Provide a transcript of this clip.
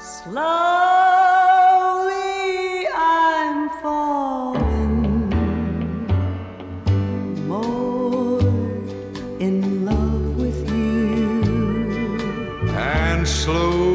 Slowly I'm falling more in love with you. And slowly